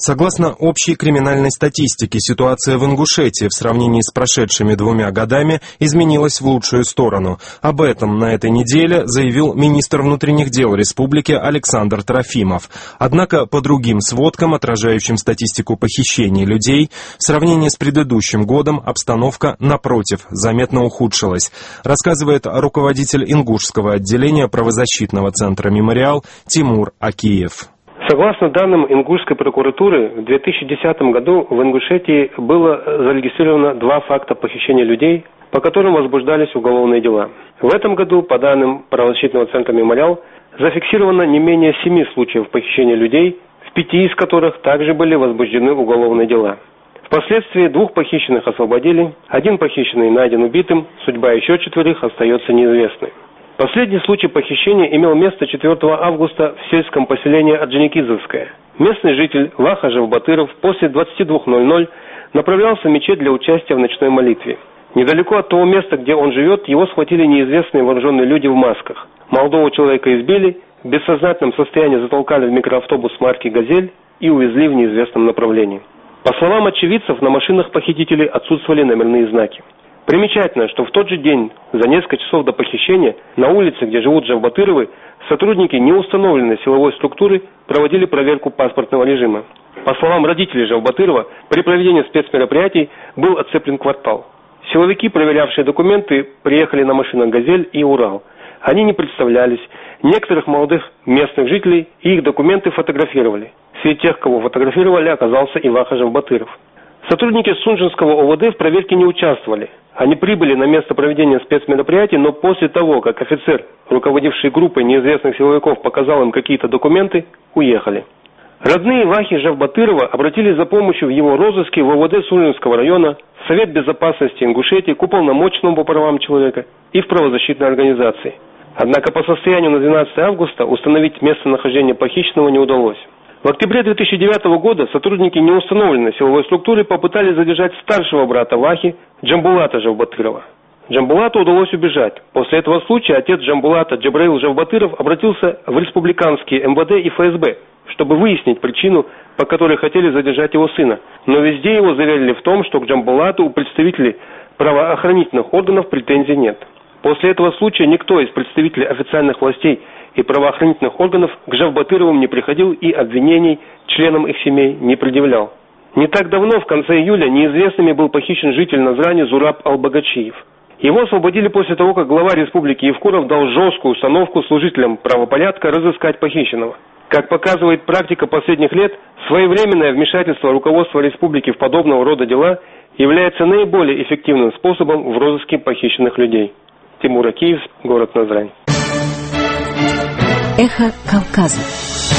Согласно общей криминальной статистике, ситуация в Ингушетии в сравнении с прошедшими 2 годами изменилась в лучшую сторону. Об этом на этой неделе заявил министр внутренних дел республики Александр Трофимов. Однако по другим сводкам, отражающим статистику похищений людей, в сравнении с предыдущим годом обстановка, напротив, заметно ухудшилась, рассказывает руководитель ингушского отделения правозащитного центра «Мемориал» Тимур Акиев. Согласно данным ингушской прокуратуры, в 2010 году в Ингушетии было зарегистрировано 2 факта похищения людей, по которым возбуждались уголовные дела. В этом году, по данным правозащитного центра «Мемориал», зафиксировано не менее 7 случаев похищения людей, в 5 из которых также были возбуждены уголовные дела. Впоследствии 2 похищенных освободили, 1 похищенный найден убитым, судьба еще 4 остается неизвестной. Последний случай похищения имел место 4 августа в сельском поселении Орджоникидзевское. Местный житель Ваха Жавбатыров после 22:00 направлялся в мечеть для участия в ночной молитве. Недалеко от того места, где он живет, его схватили неизвестные вооруженные люди в масках. Молодого человека избили, в бессознательном состоянии затолкали в микроавтобус марки «Газель» и увезли в неизвестном направлении. По словам очевидцев, на машинах похитителей отсутствовали номерные знаки. Примечательно, что в тот же день, за несколько часов до похищения, на улице, где живут Жавбатыровы, сотрудники неустановленной силовой структуры проводили проверку паспортного режима. По словам родителей Жавбатырова, при проведении спецмероприятий был оцеплен квартал. Силовики, проверявшие документы, приехали на машинах «Газель» и «Урал». Они не представлялись. Некоторых молодых местных жителей и их документы фотографировали. Среди тех, кого фотографировали, оказался и Ваха Жавбатыров. Сотрудники Сунжинского ОВД в проверке не участвовали. Они прибыли на место проведения спецмероприятий, но после того, как офицер, руководивший группой неизвестных силовиков, показал им какие-то документы, уехали. Родные Вахи Жавбатырова обратились за помощью в его розыске в ОВД Сунжинского района, в Совет безопасности Ингушетии, к уполномоченному по правам человека и в правозащитной организации. Однако по состоянию на 12 августа установить местонахождение похищенного не удалось. В октябре 2009 года сотрудники неустановленной силовой структуры попытались задержать старшего брата Вахи Джамбулата Жавбатырова. Джамбулату удалось убежать. После этого случая отец Джамбулата Джабраил Жавбатыров обратился в республиканские МВД и ФСБ, чтобы выяснить причину, по которой хотели задержать его сына. Но везде его заверили в том, что к Джамбулату у представителей правоохранительных органов претензий нет. После этого случая никто из представителей официальных властей и правоохранительных органов к Жавбатыровым не приходил и обвинений членам их семей не предъявлял. Не так давно, в конце июля, неизвестными был похищен житель Назрани Зураб Албагачиев. Его освободили после того, как глава республики Евкуров дал жесткую установку служителям правопорядка разыскать похищенного. Как показывает практика последних лет, своевременное вмешательство руководства республики в подобного рода дела является наиболее эффективным способом в розыске похищенных людей. Тимур Акиев, город Назрань. Эхо Кавказа.